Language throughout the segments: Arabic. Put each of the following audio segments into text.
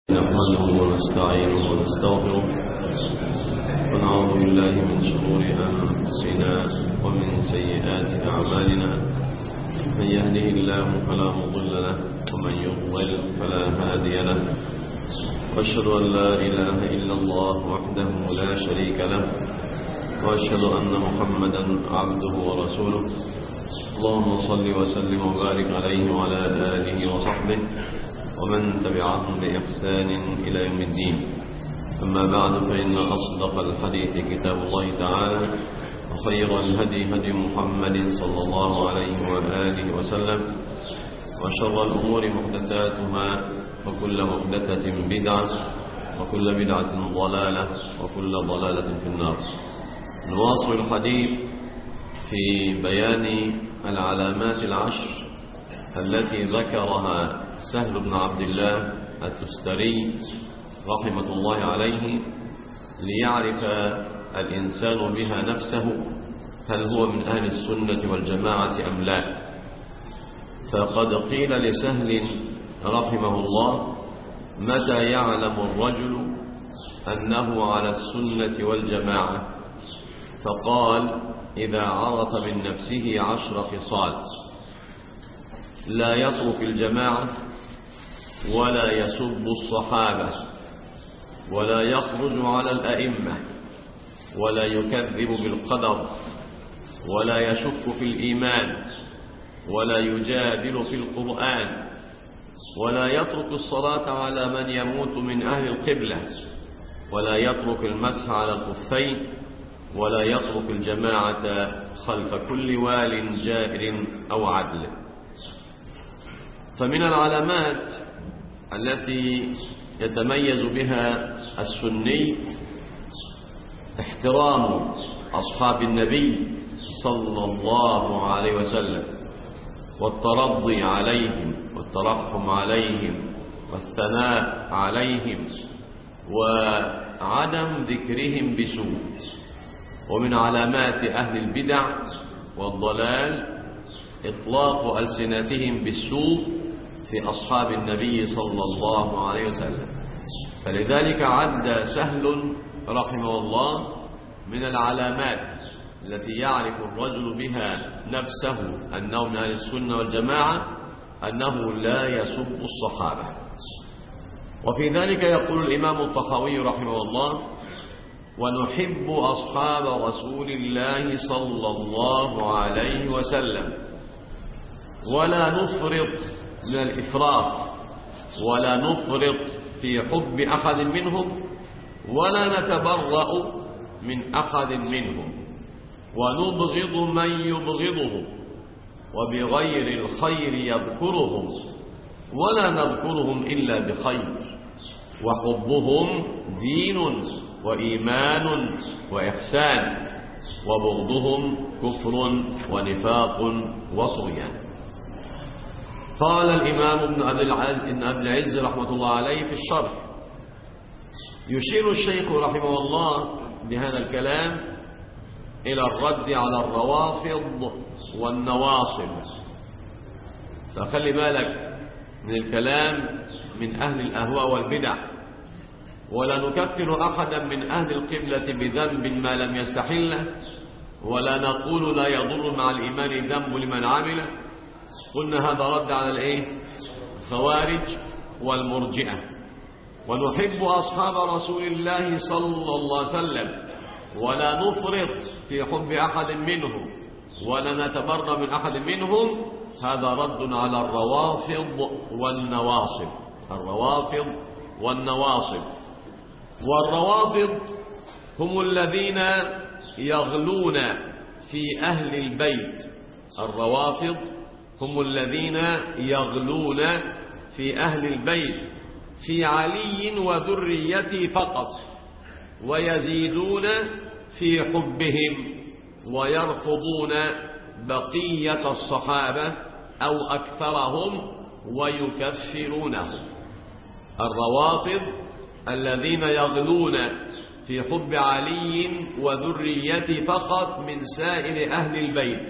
نحمده ونستعينه ونستغفره ونعوذ بالله من شرور أنفسنا ومن سيئات أعمالنا. من يهده الله فلا مضل له ومن يضلل فلا هادي له، وأشهد أن لا إله إلا الله وحده لا شريك له، وأشهد أن محمدا عبده ورسوله. اللهم صل وسلم وبارك عليه وعلى آله وصحبه ومن تبعهم بإحسان إلى يوم الدين. أما بعد، فإن أصدق الحديث كتاب الله تعالى، وخير الهدي هدي محمد صلى الله عليه وآله وسلم، وشر الأمور محدثاتها، وكل محدثة بدعة، وكل بدعة ضلالة، وكل ضلالة في النار. نواصل الحديث في بيان العلامات العشر التي ذكرها سهل بن عبد الله التستري رحمة الله عليه ليعرف الإنسان بها نفسه هل هو من أهل السنة والجماعة أم لا. فقد قيل لسهل رحمه الله: متى يعلم الرجل أنه على السنة والجماعة؟ فقال: إذا عرف من نفسه 10 خصال: لا يترك الجماعة، ولا يسب الصحابة، ولا يخرج على الأئمة، ولا يكذب بالقدر، ولا يشك في الإيمان، ولا يجادل في القرآن، ولا يترك الصلاة على من يموت من أهل القبلة، ولا يترك المسح على الخفين، ولا يترك الجماعة خلف كل وال جائر أو عدل. فمن العلامات التي يتميز بها السني احترام أصحاب النبي صلى الله عليه وسلم، والترضي عليهم، والترحم عليهم، والثناء عليهم، وعدم ذكرهم بسوء. ومن علامات أهل البدع والضلال إطلاق ألسنتهم بالسوء في أصحاب النبي صلى الله عليه وسلم. فلذلك عد سهل رحمه الله من العلامات التي يعرف الرجل بها نفسه أنه من أهل السنة والجماعة أنه لا يسب الصحابة. وفي ذلك يقول الإمام الطحاوي رحمه الله: ونحب أصحاب رسول الله صلى الله عليه وسلم، ولا نفرط من الإفراط، ولا نفرط في حب أحد منهم، ولا نتبرأ من أحد منهم، ونبغض من يبغضهم، وبغير الخير يذكرهم، ولا نذكرهم إلا بخير، وحبهم دين وإيمان وإحسان، وبغضهم كفر ونفاق وطغيان. قال الإمام ابن أبي العز رحمة الله عليه في الشرح: يشير الشيخ رحمه الله بهذا الكلام إلى الرد على الروافض والنواصب. فخلي بالك من الكلام من أهل الأهواء والبدع، ولا نكفر أحدا من أهل القبلة بذنب ما لم يستحله، ولا نقول لا يضر مع الإيمان ذنب لمن عمله. قلنا هذا رد على الخوارج والمرجئة. ونحب أصحاب رسول الله صلى الله عليه وسلم، ولا نفرط في حب أحد منهم، ولا نتبرأ من أحد منهم. هذا رد على الروافض والنواصب. الروافض والنواصب. والروافض هم الذين يغلون في أهل البيت. الروافض هم الذين يغلون في أهل البيت، في علي وذريته فقط، ويزيدون في حبهم، ويرفضون بقية الصحابة أو أكثرهم، ويكفرونهم. الروافض الذين يغلون في حب علي وذريته فقط من سائر أهل البيت،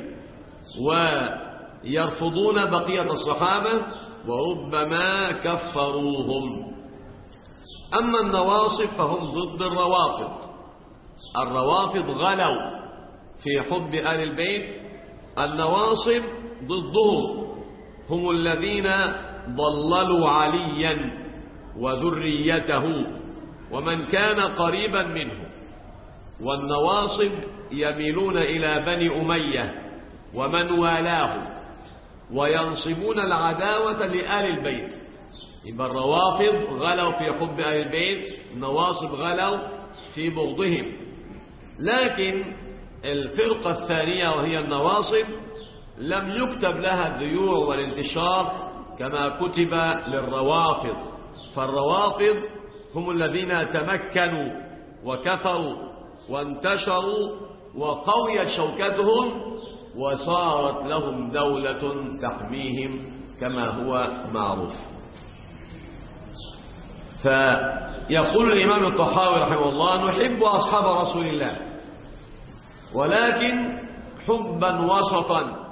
ويرفضون بقية الصحابة، وربما كفروهم. أما النواصب فهم ضد الروافض. الروافض غلوا في حب آل البيت، النواصب ضدهم، هم الذين ضللوا عليا وذريته ومن كان قريبا منه. والنواصب يميلون إلى بني أمية ومن والاه وينصبون العداوة لآل البيت. يبقى الروافض غلوا في حب آل البيت، النواصب غلوا في بغضهم. لكن الفرقة الثانية وهي النواصب لم يكتب لها الذيوع والانتشار كما كتب للروافض. فالروافض هم الذين تمكنوا وكفروا وانتشروا وقويت شوكتهم وصارت لهم دولة تحميهم كما هو معروف. فيقول الإمام الطحاوي رحمه الله: نحب أصحاب رسول الله ولكن حبا وسطا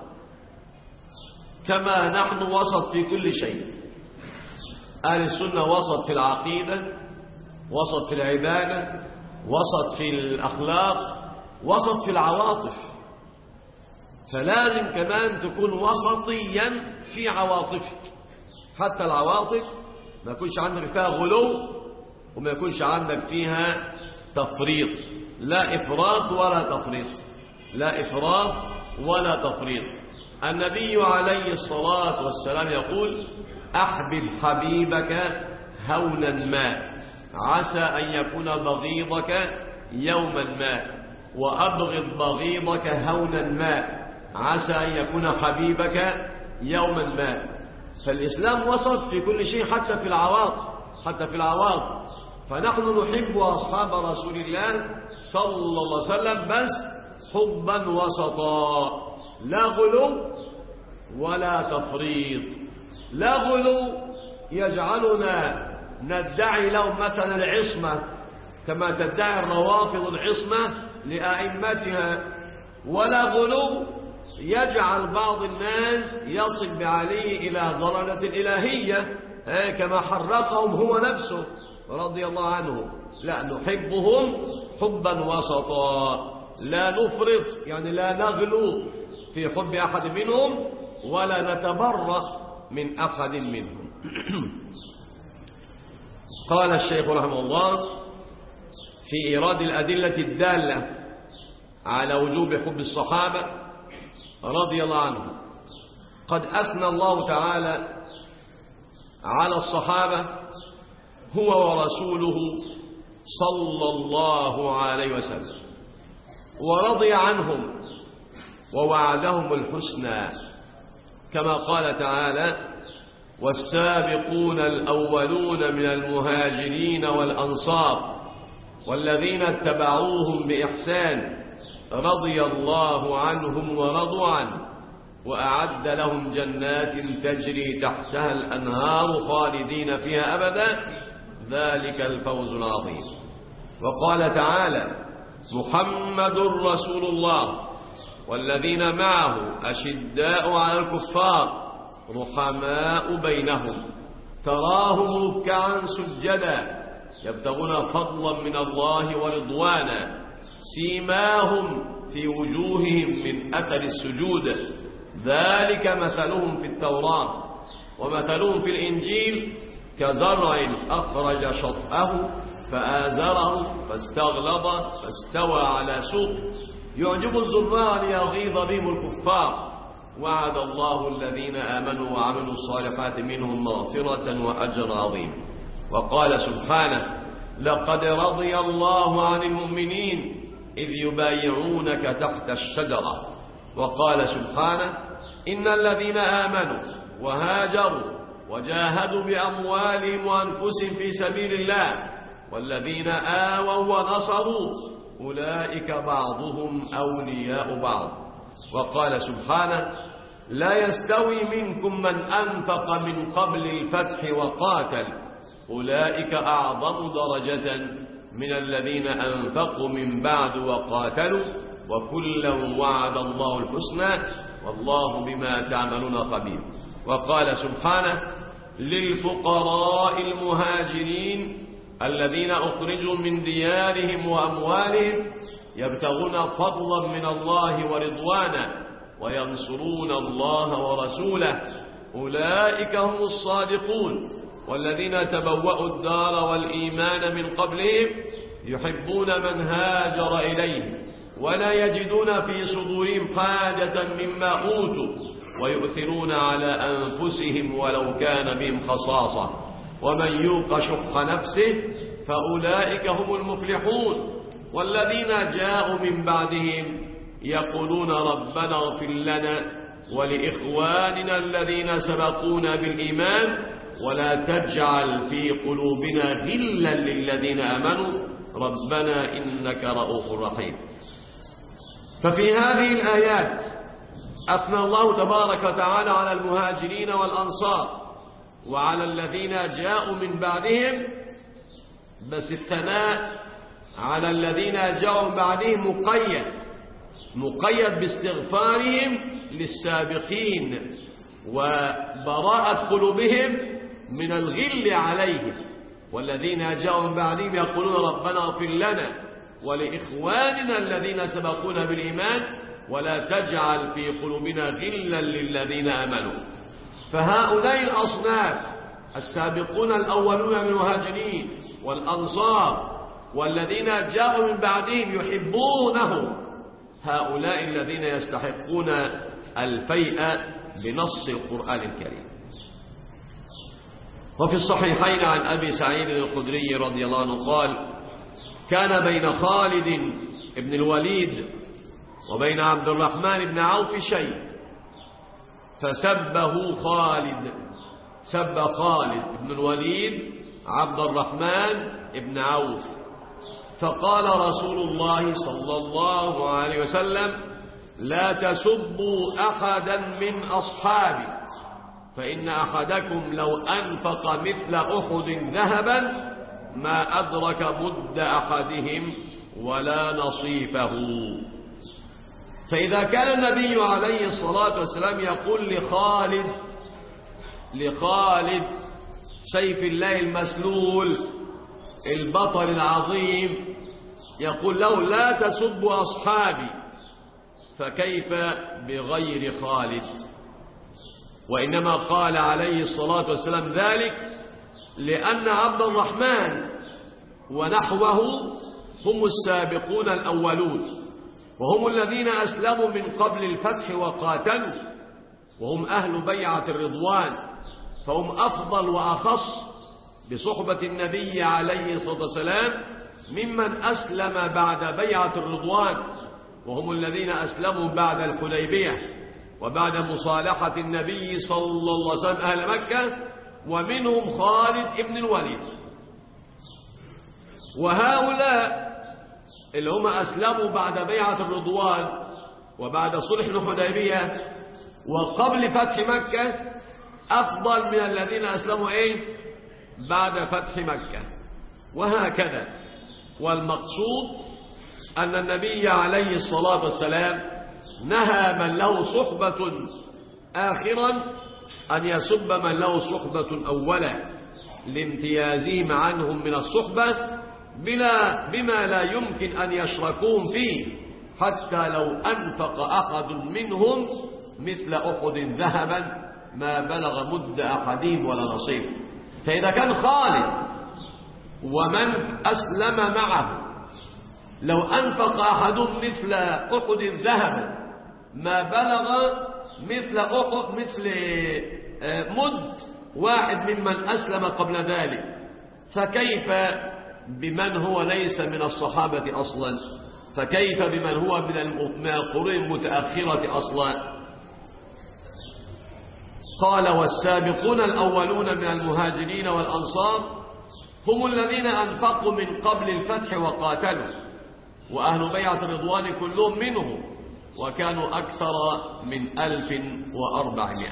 كما نحن وسط في كل شيء. أهل السنة وسط في العقيدة، وسط في العبادة، وسط في الأخلاق، وسط في العواطف. فلازم كمان تكون وسطيا في عواطفك، حتى العواطف ما يكونش عندك فيها غلو وما يكونش عندك فيها تفريط. لا إفراط ولا تفريط، لا إفراط ولا تفريط. النبي عليه الصلاة والسلام يقول: أحبب حبيبك هونا ما عسى أن يكون بغيضك يوما ما، وأبغض بغيضك هونا ما عسى أن يكون حبيبك يوما ما. فالإسلام وسط في كل شيء، حتى في العواطف، حتى في العواطف. فنحن نحب أصحاب رسول الله صلى الله عليه وسلم بس حبا وسطا، لا غلو ولا تفريط. لا غلو يجعلنا ندعي لهم مثلا العصمة كما تدعي الروافض العصمة لأئمتها، ولا غلو يجعل بعض الناس يصل بعلي إلى ضلالة الإلهية كما حرقهم هو نفسه رضي الله عنه. لا، نحبهم حبا وسطا، لا نفرط، يعني لا نغلو في حب أحد منهم ولا نتبرأ من أحد منهم. قال الشيخ رحمه الله في إيراد الأدلة الدالة على وجوب حب الصحابة رضي الله عنهم: قد أثنى الله تعالى على الصحابة هو ورسوله صلى الله عليه وسلم، ورضي عنهم ووعدهم الحسنى، كما قال تعالى: والسابقون الأولون من المهاجرين والأنصار والذين اتبعوهم بإحسان رضي الله عنهم ورضوا عنه وأعد لهم جنات تجري تحتها الأنهار خالدين فيها أبدا ذلك الفوز العظيم. وقال تعالى: محمد رسول الله والذين معه أشداء على الكفار رحماء بينهم تراهم ركعا سجدا يبتغون فضلا من الله ورضوانا سيماهم في وجوههم من أثر السجود ذلك مثلهم في التوراة ومثلهم في الإنجيل كزرع أخرج شطأه فآزره فاستغلظ فاستوى على سوق يعجب الزراع ليغيظ بهم الكفار وعد الله الذين آمنوا وعملوا الصالحات منهم مغفرة وأجر عظيم. وقال سبحانه: لقد رضي الله عن المؤمنين إذ يبايعونك تحت الشجرة. وقال سبحانه: إن الذين آمنوا وهاجروا وجاهدوا بأموالهم وأنفسهم في سبيل الله والذين آووا ونصروا أولئك بعضهم أولياء بعض. وقال سبحانه: لا يستوي منكم من أنفق من قبل الفتح وقاتل أولئك أعظم درجة من الذين أنفقوا من بعد وقاتلوا وكلا وعد الله الحسنى والله بما تعملون خبير. وقال سبحانه: للفقراء المهاجرين الذين أخرجوا من ديارهم وأموالهم يبتغون فضلا من الله ورضوانا وينصرون الله ورسوله أولئك هم الصادقون. والذين تبوأوا الدار والإيمان من قبلهم يحبون من هاجر إليهم ولا يجدون في صدورهم حاجة مما أوتوا ويؤثرون على أنفسهم ولو كان بهم خصاصة ومن يوق شح نفسه فأولئك هم المفلحون. والذين جاءوا من بعدهم يقولون ربنا اغفر لنا ولإخواننا الذين سبقونا بالإيمان ولا تجعل في قلوبنا غلا للذين آمنوا ربنا إنك رؤوف رحيم. ففي هذه الآيات أثنى الله تبارك وتعالى على المهاجرين والأنصار وعلى الذين جاءوا من بعدهم، بس الثناء على الذين جاءوا من بعدهم مقيد باستغفارهم للسابقين وبراءة قلوبهم من الغل عليهم. والذين جاءوا من بعدهم يقولون ربنا اغفر لنا ولإخواننا الذين سبقونا بالإيمان ولا تجعل في قلوبنا غلا للذين آمنوا. فهؤلاء الأصناف السابقون الأولون من المهاجرين والأنصار والذين جاءوا من بعدهم يحبونهم، هؤلاء الذين يستحقون الفيء بنص القرآن الكريم. وفي الصحيحين عن أبي سعيد الخدري رضي الله عنه قال كان بين خالد بن الوليد وبين عبد الرحمن بن عوف شيء فسبه خالد، سب خالد بن الوليد عبد الرحمن بن عوف، فقال رسول الله صلى الله عليه وسلم لا تسبوا أحدا من أصحابي فإن أحدكم لو أنفق مثل أحد ذهبا ما أدرك مد أحدهم ولا نصيفه. فإذا كان النبي عليه الصلاة والسلام يقول لخالد سيف الله المسلول البطل العظيم، يقول له لا تسبوا أصحابي، فكيف بغير خالد؟ وإنما قال عليه الصلاة والسلام ذلك لأن عبد الرحمن ونحوه هم السابقون الأولون وهم الذين أسلموا من قبل الفتح وقاتلوا وهم أهل بيعة الرضوان، فهم أفضل وأخص بصحبة النبي عليه الصلاة والسلام ممن أسلم بعد بيعة الرضوان، وهم الذين أسلموا بعد الحديبية وبعد مصالحة النبي صلى الله عليه وسلم أهل مكة، ومنهم خالد بن الوليد. وهؤلاء اللي هم أسلموا بعد بيعة الرضوان وبعد صلح الحديبية وقبل فتح مكة أفضل من الذين أسلموا بعد فتح مكة، وهكذا. والمقصود أن النبي عليه الصلاة والسلام نهى من له صحبة آخرا أن يسب من له صحبة أولا لامتيازهم عنهم من الصحبة بما لا يمكن أن يشركون فيه، حتى لو أنفق أحد منهم مثل أحد ذهبا ما بلغ مد أحدهم ولا نصيب. فإذا كان خالد ومن أسلم معه لو أنفق أحدهم مثل أحد ذهبا ما بلغ مثل مد واحد ممن أسلم قبل ذلك، فكيف بمن هو ليس من الصحابة أصلا؟ فكيف بمن هو من القرون المتأخرة أصلا؟ قال والسابقون الأولون من المهاجرين والأنصار هم الذين أنفقوا من قبل الفتح وقاتلوا، وأهل بيعة الرضوان كلهم منهم، وكانوا أكثر من 1400.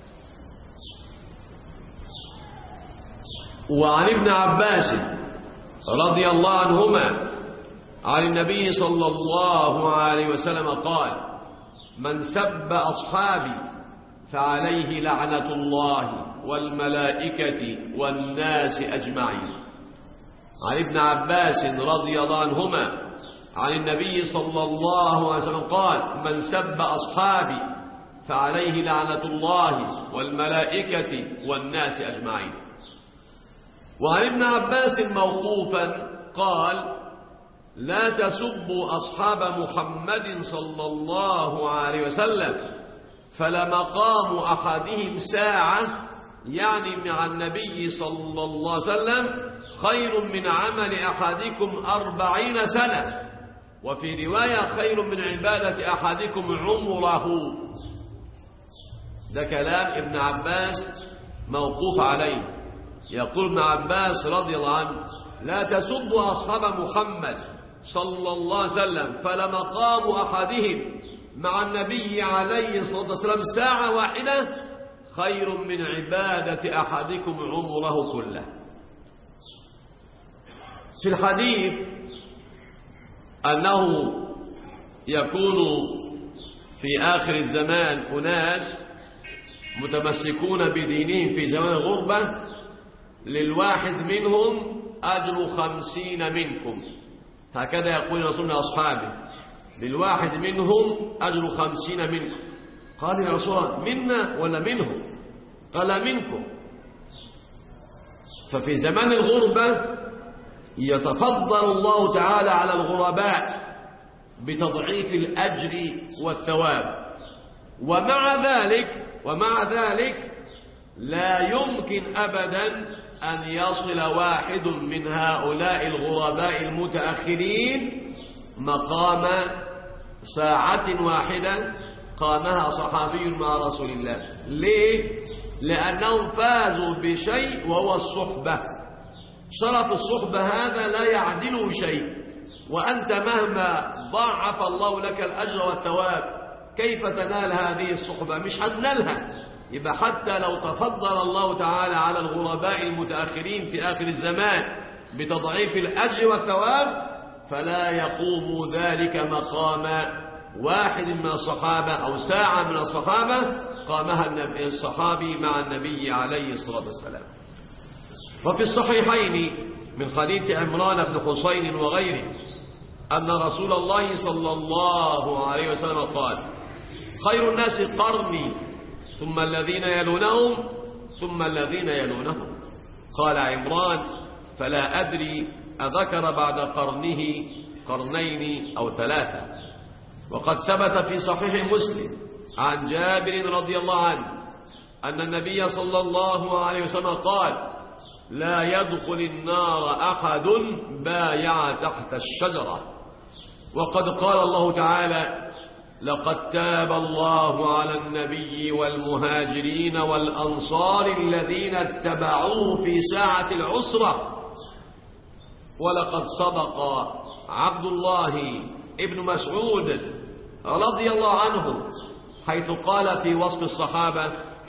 وعن ابن عباس رضي الله عنهما عن النبي صلى الله عليه وسلم قال من سب أصحابي فعليه لعنة الله والملائكة والناس أجمعين. عن ابن عباس رضي الله عنهما عن النبي صلى الله عليه وسلم قال: من سب أصحابي فعليه لعنة الله والملائكة والناس أجمعين. وعن ابن عباس موقوفا قال: لا تسبوا أصحاب محمد صلى الله عليه وسلم فلمقام أحدهم ساعة، يعني مع النبي صلى الله عليه وسلم، خير من عمل أحدكم 40 سنة، وفي رواية خير من عبادة أحدكم عمره. ده كلام ابن عباس موقوف عليه. يقول ابن عباس رضي الله عنه: لا تسبوا أصحاب محمد صلى الله عليه وسلم فلمقام أحدهم مع النبي عليه الصلاة والسلام ساعة واحدة خير من عبادة أحدكم عمره كله. في الحديث أنه يكون في آخر الزمان أناس متمسكون بدينهم في زمان الغربة، للواحد منهم أجر 50 منكم، هكذا يقول رسول أصحابه: للواحد منهم أجر 50 منكم. قال: يا رسول الله منا ولا منهم؟ قال: منكم. ففي زمان الغربة يتفضل الله تعالى على الغرباء بتضعيف الأجر والثواب، ومع ذلك لا يمكن أبدا أن يصل واحد من هؤلاء الغرباء المتأخرين مقام ساعة واحدة قامها صحابي مع رسول الله. ليه؟ لأنهم فازوا بشيء وهو الصحبة. شرف الصحبة هذا لا يعدله شيء، وأنت مهما ضاعف الله لك الأجر والثواب كيف تنال هذه الصحبة؟ مش هتنالها. يبقى حتى لو تفضل الله تعالى على الغرباء المتأخرين في آخر الزمان بتضعيف الأجر والثواب، فلا يقوم ذلك مقام واحد من الصحابة أو ساعة من الصحابة قامها الصحابي مع النبي عليه الصلاة والسلام. وفي الصحيحين من حديث عمران بن حسين وغيره أن رسول الله صلى الله عليه وسلم قال: خير الناس قرني ثم الذين يلونهم ثم الذين يلونهم. قال عمران: فلا أدري أذكر بعد قرنه قرنين أو 3. وقد ثبت في صحيح مسلم عن جابر رضي الله عنه أن النبي صلى الله عليه وسلم قال: لا يدخل النار أحد بايع تحت الشجرة. وقد قال الله تعالى: لقد تاب الله على النبي والمهاجرين والأنصار الذين اتبعوه في ساعة العسرة. ولقد صدق عبد الله ابن مسعود رضي الله عنه حيث قال في وصف الصحابة: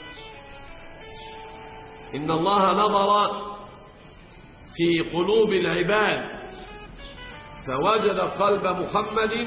إن الله نظر في قلوب العباد فوجد قلب محمد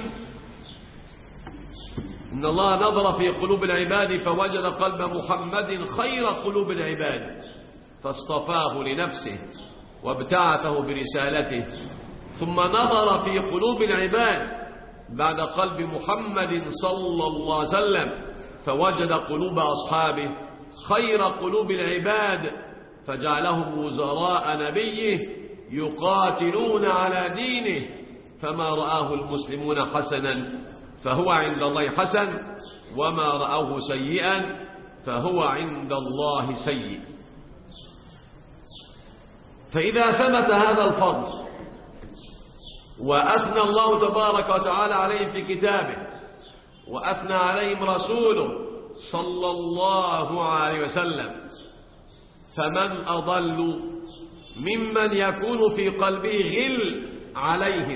إن الله نظر في قلوب العباد فوجد قلب محمد خير قلوب العباد فاصطفاه لنفسه وابتعثه برسالته. ثم نظر في قلوب العباد بعد قلب محمد صلى الله عليه وسلم فوجد قلوب أصحابه خير قلوب العباد فجعلهم وزراء نبيه يقاتلون على دينه، فما رآه المسلمون حسنا فهو عند الله حسن، وما رأوه سيئا فهو عند الله سيء. فإذا ثبت هذا الفضل وأثنى الله تبارك وتعالى عليهم في كتابه وأثنى عليهم رسوله صلى الله عليه وسلم، فمن أضل ممن يكون في قلبه غل عليهم؟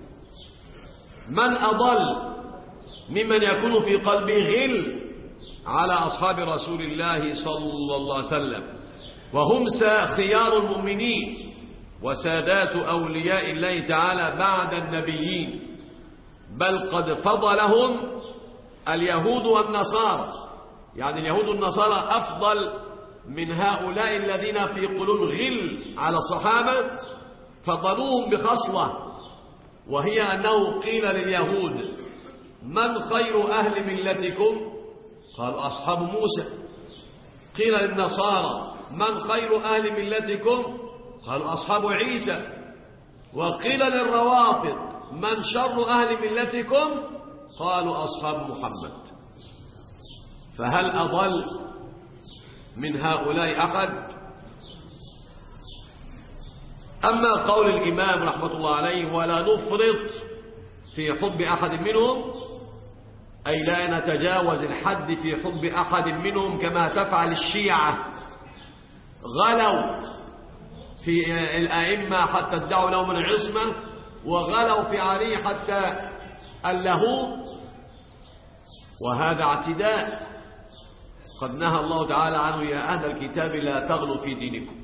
من أضل ممن يكون في قلبه غل على أصحاب رسول الله صلى الله عليه وسلم، وهم خيار المؤمنين وسادات أولياء الله تعالى بعد النبيين، بل قد فضلهم اليهود والنصارى، يعني اليهود والنصارى أفضل من هؤلاء الذين في قلوب غل على الصحابة، فضلوهم بخصلة، وهي أنه قيل لليهود: من خير أهل ملتكم؟ قالوا: أصحاب موسى. قيل للنصارى: من خير أهل ملتكم؟ قالوا: أصحاب عيسى. وقيل للروافض: من شر أهل ملتكم؟ قالوا: أصحاب محمد. فهل أضل من هؤلاء أحد؟ أما قول الإمام رحمة الله عليه: ولا نفرط في حب أحد منهم، أي لا نتجاوز الحد في حب أحد منهم كما تفعل الشيعة. غلوا في الأئمة حتى ادعوا لهم العصمة، وغلوا في علي حتى ألهوه، وهذا اعتداء قد نهى الله تعالى عنه: يا أهل الكتاب لا تغلوا في دينكم.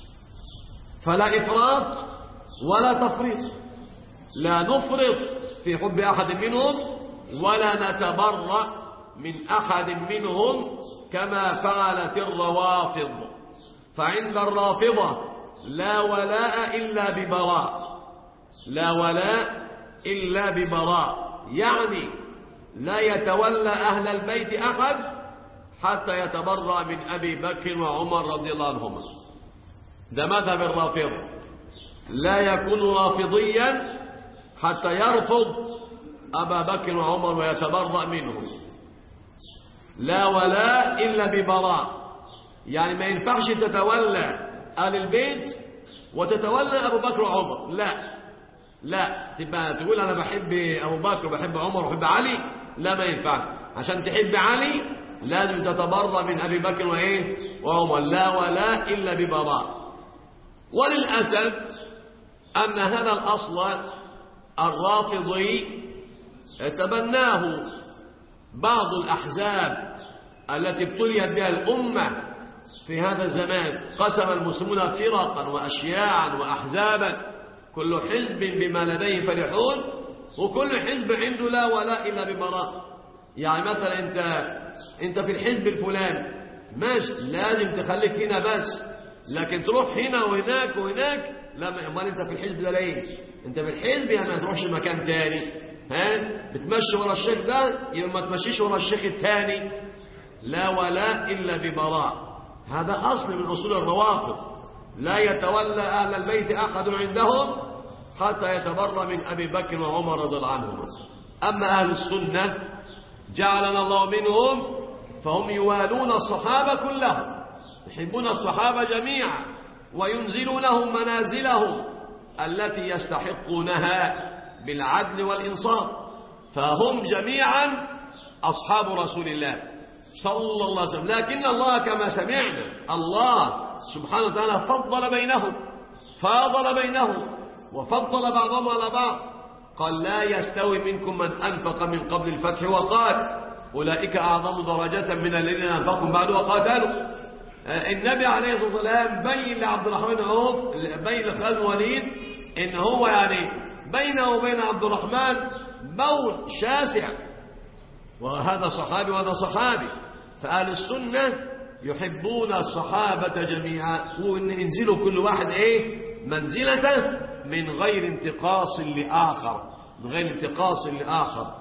فلا إفراط ولا تفريط، لا نفرط في حب أحد منهم ولا نتبرأ من أحد منهم كما فعلت الروافض. فعند الرافضة لا ولاء إلا ببراء، لا ولاء إلا ببراء، يعني لا يتولى أهل البيت أحد حتى يتبرأ من أبي بكر وعمر رضي الله عنهما. ده مذهب الرافضة، لا يكون رافضيا حتى يرفض أبا بكر وعمر ويتبرأ منهم. لا ولاء إلا ببراء، يعني ما ينفعش تتولى آل البيت وتتولى أبو بكر وعمر، لا تبقى تقول أنا بحب أبو بكر وبحب عمر وبحب علي، لا ما ينفع. عشان تحب علي لازم تتبرأ من أبي بكر وعمر. لا ولاء إلا ببراء. وللأسف أن هذا الأصل الرافضي تبناه بعض الأحزاب التي ابتليت بها الأمة في هذا الزمان. قسم المسلمون فرقا وأشياعا وأحزابا، كل حزب بما لديه فرحون، وكل حزب عنده لا ولاء إلا ببراء. يعني مثلا أنت في الحزب الفلاني ماشي، لازم تخليك هنا بس، لكن تروح هنا وهناك وهناك لا. امال انت في الحزب ده ليه؟ انت في الحزب يعني ما تروحش مكان تاني، بتمشي ورا الشيخ ده يبقى ما تمشيش ورا الشيخ التاني. لا ولاء الا ببراء، هذا اصل من اصول الروافض. لا يتولى اهل البيت احد عندهم حتى يتبرأ من ابي بكر وعمر رضي الله عنهم. اما اهل السنه جعلنا الله منهم فهم يوالون الصحابه كلهم، يحبون الصحابة جميعا وينزلونهم منازلهم التي يستحقونها بالعدل والإنصاف. فهم جميعا أصحاب رسول الله صلى الله عليه وسلم. لكن الله كما سمعنا الله سبحانه وتعالى فاضل بينهم وفضل بعضهم على بعض. قال: لا يستوي منكم من أنفق من قبل الفتح وقال أولئك أعظم درجة من الذين أنفقوا بعد وقاتلوا. النبي عليه الصلاة والسلام بين لعبد الرحمن بن عوف، بين لخالد بن الوليد، إن هو يعني بينه وبين عبد الرحمن بون شاسع، وهذا صحابي وهذا صحابي. فأهل السنة يحبون الصحابة جميعا، وإن ينزلوا كل واحد منزلته من غير انتقاص لآخر.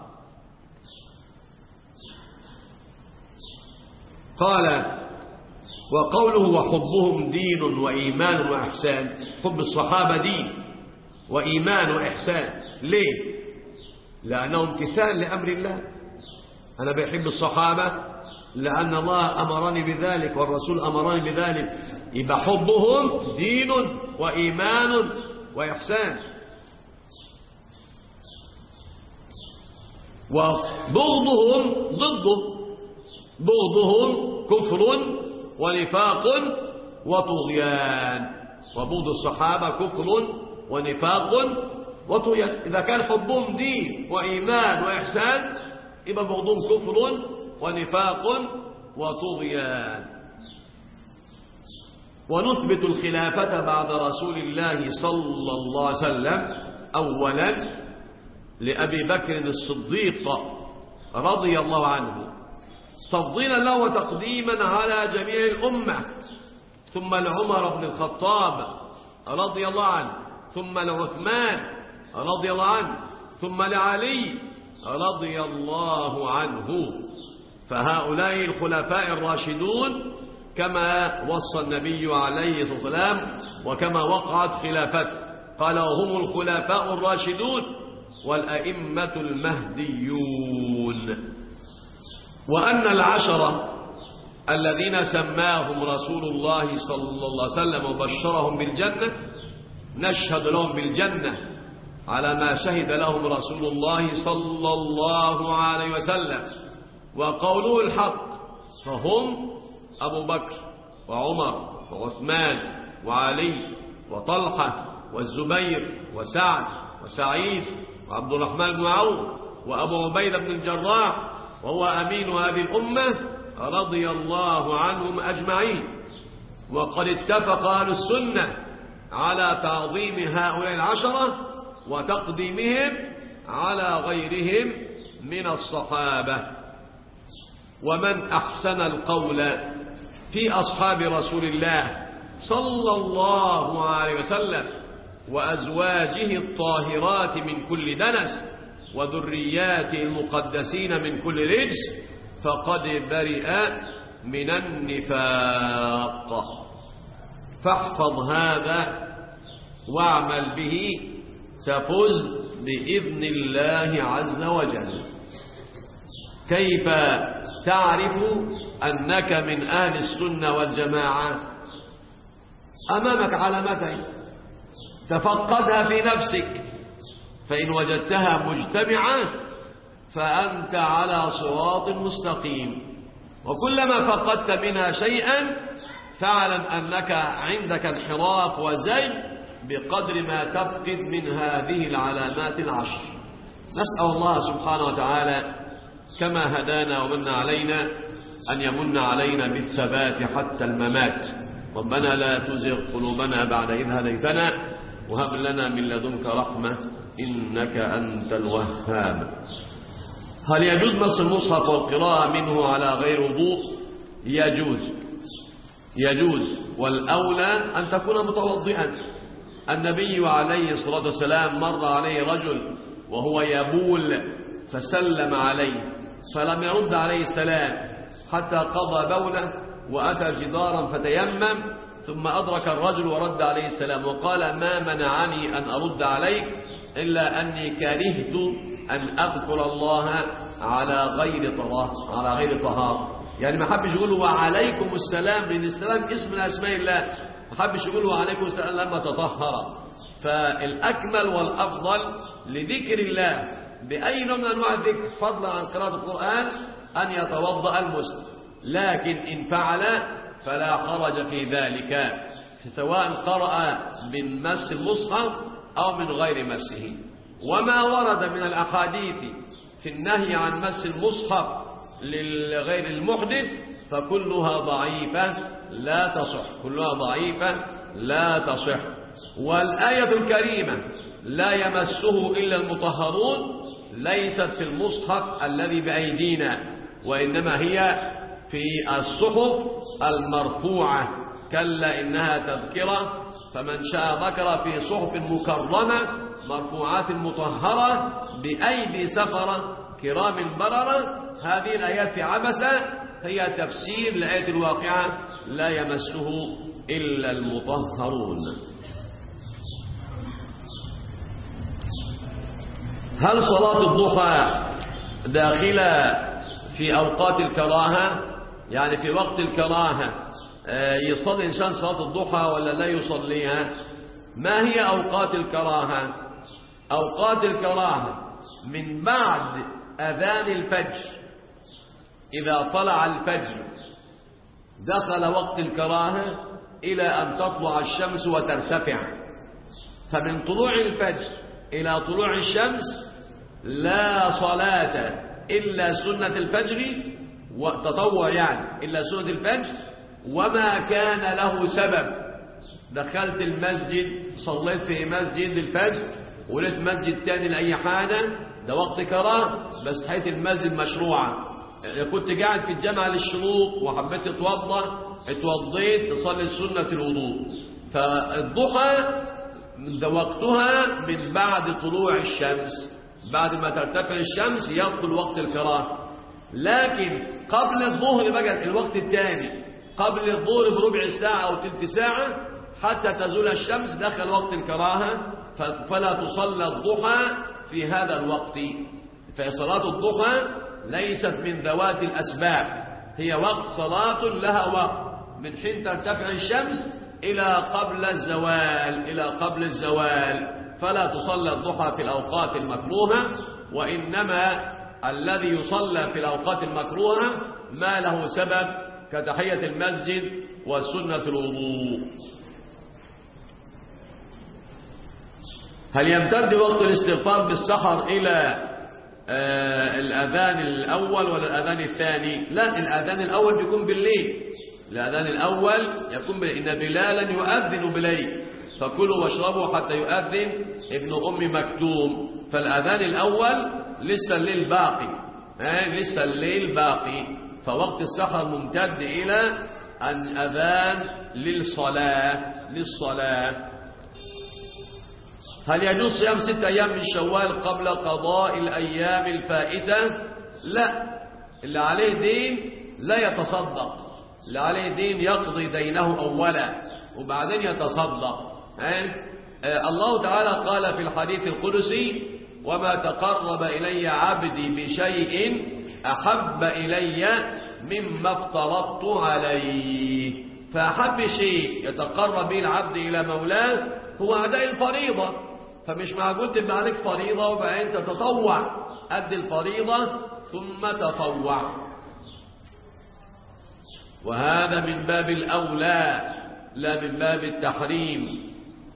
قال: وقوله وحبهم دين وإيمان وإحسان. حب الصحابة دين وإيمان وإحسان. ليه؟ لأنه امتثال لأمر الله. أنا بحب الصحابة لأن الله أمرني بذلك والرسول أمرني بذلك، يبقى حبهم دين وإيمان وإحسان. وبغضهم ضده، بغضهم كفر ونفاق وطغيان. وبغض الصحابة كفر ونفاق وطغيان. إذا كان حبهم دين وإيمان وإحسان يبقى بغضهم كفر ونفاق وطغيان. ونثبت الخلافة بعد رسول الله صلى الله عليه وسلم أولا لأبي بكر الصديق رضي الله عنه تفضيلا له وتقديما على جميع الأمة، ثم لعمر بن الخطاب رضي الله عنه، ثم لعثمان رضي الله عنه، ثم لعلي رضي الله عنه. فهؤلاء الخلفاء الراشدون كما وصى النبي عليه الصلاة والسلام وكما وقعت خلافته، قال وهم الخلفاء الراشدون والأئمة المهديون. وأن العشرة الذين سماهم رسول الله صلى الله عليه وسلم وبشرهم بالجنة نشهد لهم بالجنة على ما شهد لهم رسول الله صلى الله عليه وسلم، وقوله الحق، فهم أبو بكر وعمر وعثمان وعلي وطلحة والزبير وسعد وسعيد وعبد الرحمن بن عوف وأبو عبيدة بن الجراح وهو أمين هذه الأمة رضي الله عنهم أجمعين. وقد اتفق أهل السنة على تعظيم هؤلاء العشرة وتقديمهم على غيرهم من الصحابة. ومن أحسن القول في أصحاب رسول الله صلى الله عليه وسلم وأزواجه الطاهرات من كل دنس وذرياته المقدسين من كل رجس فقد برئ من النفاق. فاحفظ هذا واعمل به تفز بإذن الله عز وجل. كيف تعرف أنك من أهل السنة والجماعة؟ أمامك علامتين تفقدها في نفسك، فإن وجدتها مجتمعة فأنت على صراط مستقيم، وكلما فقدت منها شيئا فاعلم أنك عندك انحراف وزي بقدر ما تفقد من هذه العلامات العشر. نسأل الله سبحانه وتعالى كما هدانا ومن علينا أن يمن علينا بالثبات حتى الممات. ربنا لا تزغ قلوبنا بعد إذ هديتنا وهب لنا من لدنك رحمة إنك أنت الوهاب. هل يجوز مس المصحف والقراءة منه على غير وضوء؟ يجوز، والأولى أن تكون متوضئا. النبي عليه الصلاة والسلام مر عليه رجل وهو يبول فسلم عليه فلم يرد عليه السلام حتى قضى بوله وأتى جدارا فتيمم ثم أدرك الرجل ورد عليه السلام وقال ما منعني أن أرد عليك إلا أني كرهت أن أذكر الله على غير طهارة. يعني ما حبش يقول وعليكم السلام، لأن السلام اسم من أسماء الله، ما حبش يقول وعليكم السلام لما تطهر. فالأكمل والأفضل لذكر الله بأي نوع من أنواع الذكر فضلا عن قراءة القرآن أن يتوضأ المسلم، لكن إن فعل فلا حرج في ذلك، سواء قرأ من مس المصحف أو من غير مسه. وما ورد من الأحاديث في النهي عن مس المصحف لغير المحدث فكلها ضعيفة لا تصح. والآية الكريمة لا يمسه إلا المطهرون ليست في المصحف الذي بأيدينا، وإنما هي في الصحف المرفوعة، كلا إنها تذكرة فمن شاء ذكر في صحف مكرمة مرفوعات مطهرة بأيدي سفرة كرام بررة. هذه الآيات في عبسة هي تفسير لآية الواقعة لا يمسه إلا المطهرون. هل صلاة الضحى داخلة في أوقات الكراهة؟ يعني في وقت الكراهة يصلي الإنسان صلاة الضحى ولا لا يصليها؟ ما هي أوقات الكراهة؟ أوقات الكراهة من بعد أذان الفجر، إذا طلع الفجر دخل وقت الكراهة إلى أن تطلع الشمس وترتفع. فمن طلوع الفجر إلى طلوع الشمس لا صلاة إلا سنة الفجر وتطوع، يعني إلا سنة الفجر، وما كان له سبب. دخلت المسجد صليت في مسجد الفجر ولقيت مسجد تاني لأي حاجة، ده وقت كراهة، بس حيث المسجد مشروعة. كنت قاعد في الجامعة للشروق وحبيت اتوضيت تصلي سنة الوضوء. فالضحى وقتها من بعد طلوع الشمس، بعد ما ترتفع الشمس يدخل وقت الكراهة. لكن قبل الظهر بقى الوقت الثاني، قبل الظهر بربع ساعة أو تلت ساعة حتى تزول الشمس دخل وقت الكراهة، فلا تصلى الضحى في هذا الوقت. فصلاة الضحى ليست من ذوات الأسباب، هي وقت صلاة لها وقت من حين ترتفع الشمس إلى قبل الزوال، فلا تصلى الضحى في الأوقات المكروهة، وإنما الذي يصلى في الأوقات المكروهة ما له سبب كتحية المسجد وسنة الوضوء. هل يمتد وقت الاستغفار بالسحر إلى الأذان الأول ولا الأذان الثاني؟ لا، الأذان الأول بيكون بالليل، الأذان الأول يكون إن بلالا يؤذن بالليل، فكلوا واشربوا حتى يؤذن ابن أم مكتوم. فالأذان الأول لسه الليل باقي، فوقت السحر ممتد إلى أن أذان للصلاة. هل يجوز صيام 6 أيام من شوال قبل قضاء الأيام الفائتة؟ لا، اللي عليه دين لا يتصدق، اللي عليه دين يقضي دينه أولا وبعدين يتصدق. الله تعالى قال في الحديث القدسي: وما تقرب إلي عبدي بشيء أحب إلي مما افترضت عليه. فأحب شيء يتقرب به العبد إلى مولاه هو أداء الفريضة، فمش معقول تبقى عليك فريضة فأنت تطوع، أدي الفريضة ثم تطوع، وهذا من باب الأولى لا من باب التحريم.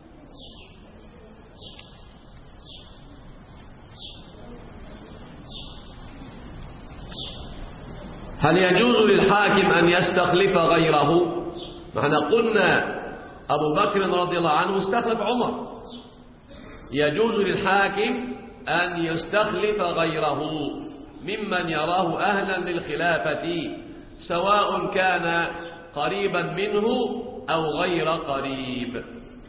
هل يجوز للحاكم أن يستخلف غيره؟ نحن قلنا أبو بكر رضي الله عنه استخلف عمر، يجوز للحاكم أن يستخلف غيره ممن يراه أهلا للخلافة سواء كان قريبا منه أو غير قريب.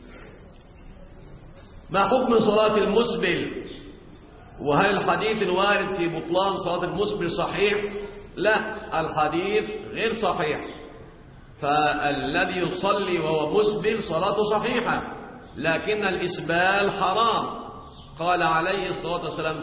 ما حكم صلاة المسبل؟ وهل الحديث الوارد في بطلان صلاة المسبل صحيح؟ لا، الحديث غير صحيح، فالذي يصلي وهو مسبل صلاته صحيحة، لكن الإسبال حرام. قال عليه الصلاة والسلام: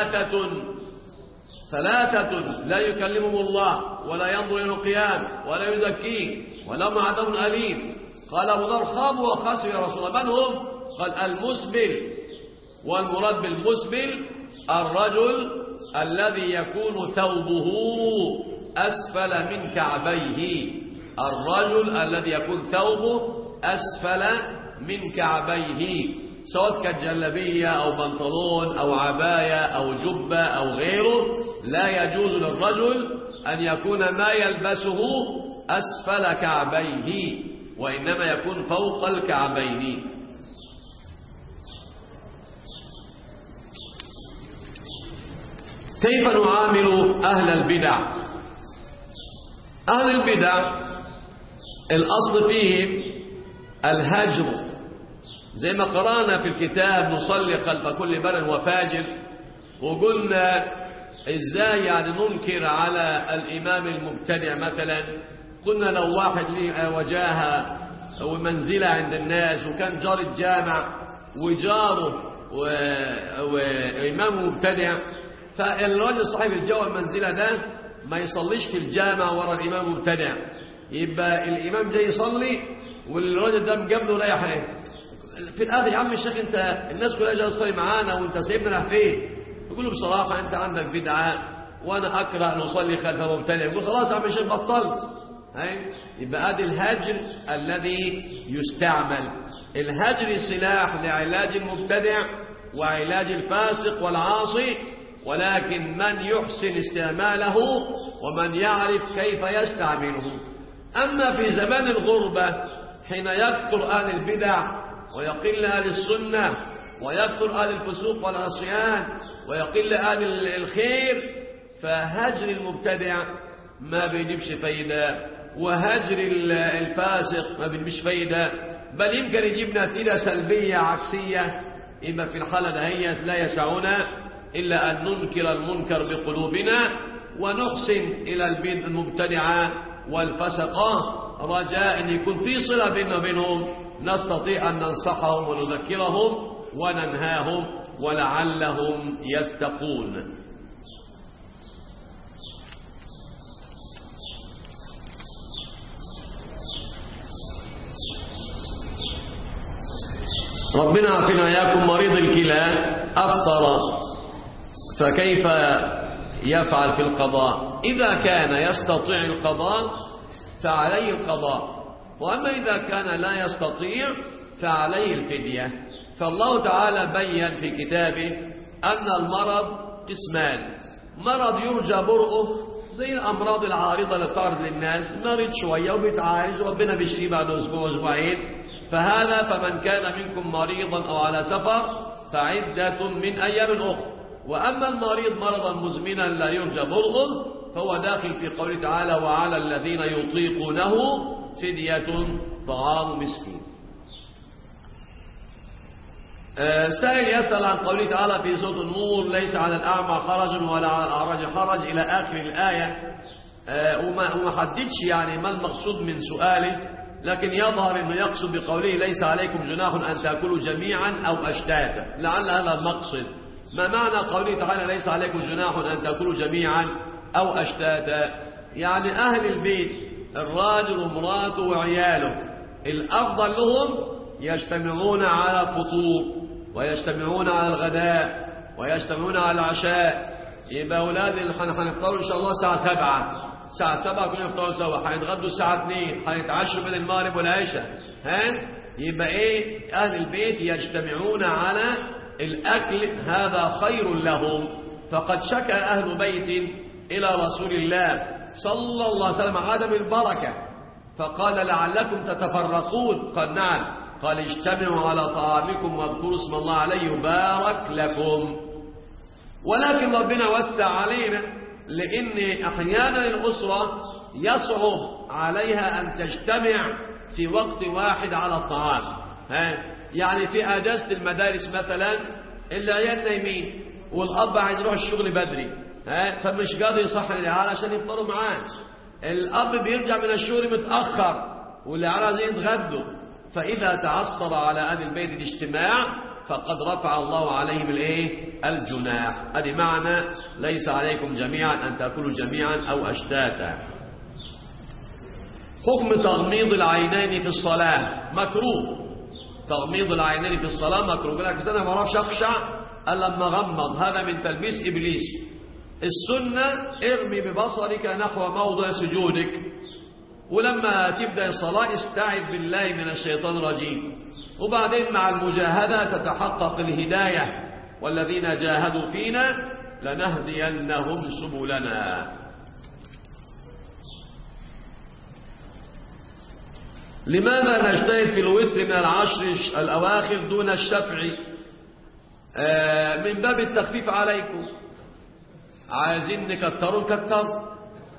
ثلاثة لا يكلمهم الله ولا ينظر إلى القيام ولا يزكيه ولهم عذاب أليم. قال أبو ذر: خابوا وخسروا يا رسول الله، من هم؟ قال: المسبل، والمراد بالمسبل الرجل الذي يكون ثوبه أسفل من كعبيه، الرجل الذي يكون ثوبه أسفل من كعبيه، سواء كانت جلبية أو بنطلون أو عباية أو جبة أو غيره، لا يجوز للرجل أن يكون ما يلبسه أسفل كعبيه، وإنما يكون فوق الكعبين. كيف نعامل أهل البدع؟ أهل البدع الأصل فيهم الهجر، زي ما قرأنا في الكتاب نصلي خلف كل بر وفاجر، وقلنا إزاي يعني ننكر على الإمام المبتدع. مثلا قلنا لو واحد له وجاهة ومنزلة عند الناس وكان جار الجامع وجاره وإمام مبتدع، فالراجل صاحب الجو المنزلة ده ما يصليش في الجامع ورا الإمام مبتدع، يبقى الإمام جاي يصلي والراجل ده مقابله رايح ايه في الآخر: يا عم الشيخ انت الناس كلها جايه تصلي معانا وانت سايبنا رايح فين؟ يقول له: بصراحة انت عندك بدعة وانا اكره ان اصلي خلف مبتدع. يقول: خلاص يا عم الشيخ بطلت. يبقى ادي الهجر الذي يستعمل. الهجر سلاح لعلاج المبتدع وعلاج الفاسق والعاصي، ولكن من يحسن استعماله ومن يعرف كيف يستعمله. أما في زمان الغربة حين يكثر أهل البدع ويقل أهل السنة ويكثر أهل الفسوق والعصيان ويقل أهل الخير، فهجر المبتدع ما بيجيبش فايدة، وهجر الفاسق ما بيجيبش فايدة، بل يمكن يجيب نتيجة سلبية عكسية، يبقى في الحالة دهيت لا يسعنا إلا أن ننكر المنكر بقلوبنا ونحسن إلى البدع المبتدعة والفسقة، رجاء أن يكون في صلة بيننا وبينهم نستطيع أن ننصحهم ونذكرهم وننهاهم ولعلهم يتقون. ربنا عافنا إياكم. مريض الكلى أفطر فكيف يفعل في القضاء؟ إذا كان يستطيع القضاء فعليه القضاء، وأما إذا كان لا يستطيع فعليه الفدية. فالله تعالى بين في كتابه أن المرض قسمان: مرض يرجى برؤه زي الأمراض العارضة اللي بتعرض للناس، مريض شوية وبيتعالج وربنا بيشفيه بعد أسبوع أسبوعين، فهذا فمن كان منكم مريضا أو على سفر فعدة من أيام أخرى. وأما المريض مرضا مزمنا لا يرجى برؤه فهو داخل في قوله تعالى: وعلى الذين يطيقونه فدية طعام مسكين. سائل يسأل عن قوله تعالى في سورة النور: ليس على الأعمى حرج ولا على الأعرج حرج إلى آخر الآية. وما حددش يعني ما المقصود من سؤاله، لكن يظهر أنه يقصد بقوله ليس عليكم جناح أن تأكلوا جميعا أو أشتاتا، لعل هذا المقصد. ما معنى قوله تعالى ليس عليكم جناح أن تأكلوا جميعا أو أشتاتا؟ يعني أهل البيت الراجل ومراته وعياله الأفضل لهم يجتمعون على الفطور ويجتمعون على الغداء ويجتمعون على العشاء. يبقى أولاد هنفطروا إن شاء الله الساعة 7، الساعة 7 كنا نفطروا سوا، هيتغدوا الساعة 2، هيتعشوا بين المغرب والعشاء. يبقى إيه؟ أهل البيت يجتمعون على الأكل، هذا خير لهم. فقد شكى أهل بيت إلى رسول الله صلى الله عليه وسلم عدم البركة، فقال لعلكم تتفرقون. قال نعم. قال اجتمعوا على طعامكم واذكروا اسم الله عليه يبارك لكم. ولكن ربنا وسع علينا، لأن أحيانا الأسرة يصعب عليها أن تجتمع في وقت واحد على الطعام. يعني في أجازة المدارس مثلا العيال نايمين والأب عايز يروح الشغل بدري، فمش قادر يصحن العيال عشان يفطروا معاه. الأب بيرجع من الشغل متأخر والعيال عايزين يتغدوا، فإذا تعثر على أهل البيت الاجتماع فقد رفع الله عليهم الجناح. هذه معنى ليس عليكم جميعا أن تأكلوا جميعا أو أشتاتا. حكم تغميض العينين في الصلاة مكروه. تغميض العينين في الصلاة مكروه. لكن أنا ما أعرفش أخشع إلا لما أغمض، هذا من تلبيس إبليس. السنة ارمي ببصرك نحو موضع سجودك، ولما تبدأ الصلاة استعذ بالله من الشيطان الرجيم، وبعدين مع المجاهدة تتحقق الهداية. والذين جاهدوا فينا لنهدينهم سبلنا. لماذا نجتهد في الوتر من العشر الأواخر دون الشفع؟ من باب التخفيف عليكم، عايزين نكتروا نكتروا.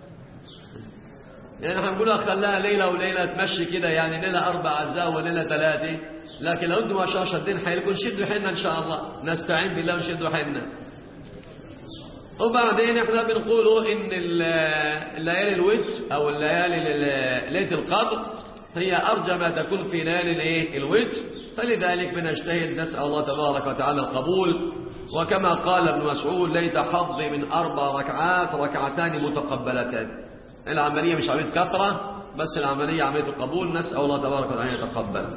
يعني هنقولها خلاها ليلة وليلة تمشي كده، يعني ليلة 4 أجزاء وليلة 3. لكن لو انتم ما شاء الله شادين حيلكم شدوا حيلنا إن شاء الله، نستعين بالله ونشدوا حيلنا. وبعدين احنا بنقولوا إن الليالي الوتر أو الليالي ليلة القدر هي أرجى ما تكون في ليالي الوتر، فلذلك بنجتهد نسأل الله تبارك وتعالى القبول. وكما قال ابن مسعود: ليت حظي من 4 ركعات ركعتان متقبلتان. العملية مش عملية كثرة، بس العملية عملية القبول. نسأل الله تبارك وتعالى أن يتقبل.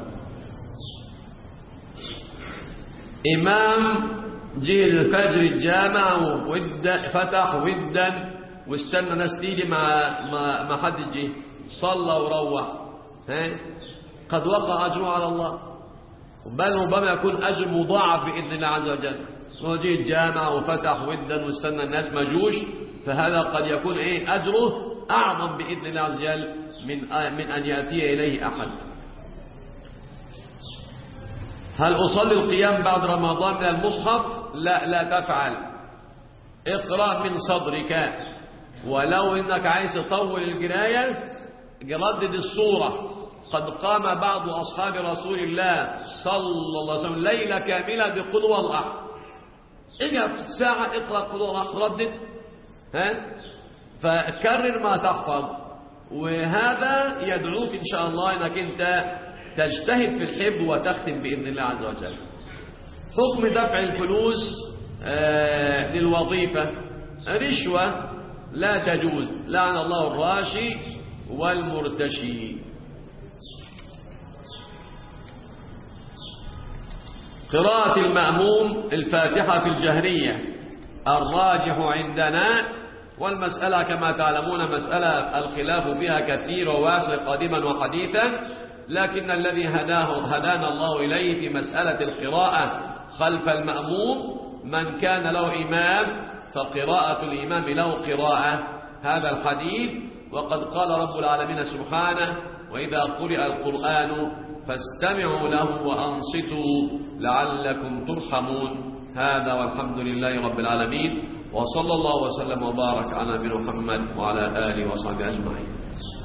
إمام جه الفجر الجامع فتح ودا واستنى ناس تيجي ما حد جه، صلى وروح، قد وقع أجره على الله، بل ربما يكون أجر مضاعف بإذن الله عز وجل. وجه الجامع وفتح ودا واستنى الناس ما جوش، فهذا قد يكون أجره أعظم بإذن الله عز وجل من أن يأتي إليه أحد. هل أصلي القيام بعد رمضان من المصحف؟ لا تفعل. اقرأ من صدرك، ولو إنك عايز تطول القراية ردد الصورة قد قام بعض أصحاب رسول الله صلى الله عليه وسلم ليلة كاملة بقل هو الله أحد. إجا في ساعة اقرأ قل هو الله أحد، ردت فكرر ما تحفظ، وهذا يدعوك إن شاء الله أنك أنت تجتهد في الحفظ وتختم بإذن الله عز وجل. حكم دفع الفلوس للوظيفة، رشوة لا تجوز، لعن الله الراشي والمرتشي. قراءة المأموم الفاتحة في الجهرية الراجح عندنا، والمسألة كما تعلمون مسألة الخلاف فيها كثير وواسع قديما وحديثا، لكن الذي هدانا الله إليه في مسألة القراءة خلف المأموم من كان له إمام فقراءة الإمام له قراءة، هذا الحديث. وقد قال رب العالمين سبحانه: وإذا قرئ القرآن فاستمعوا له وأنصتوا لعلكم ترحمون. هذا والحمد لله رب العالمين، وصلى الله وسلم وبارك على نبينا محمد وعلى آله وصحبه أجمعين.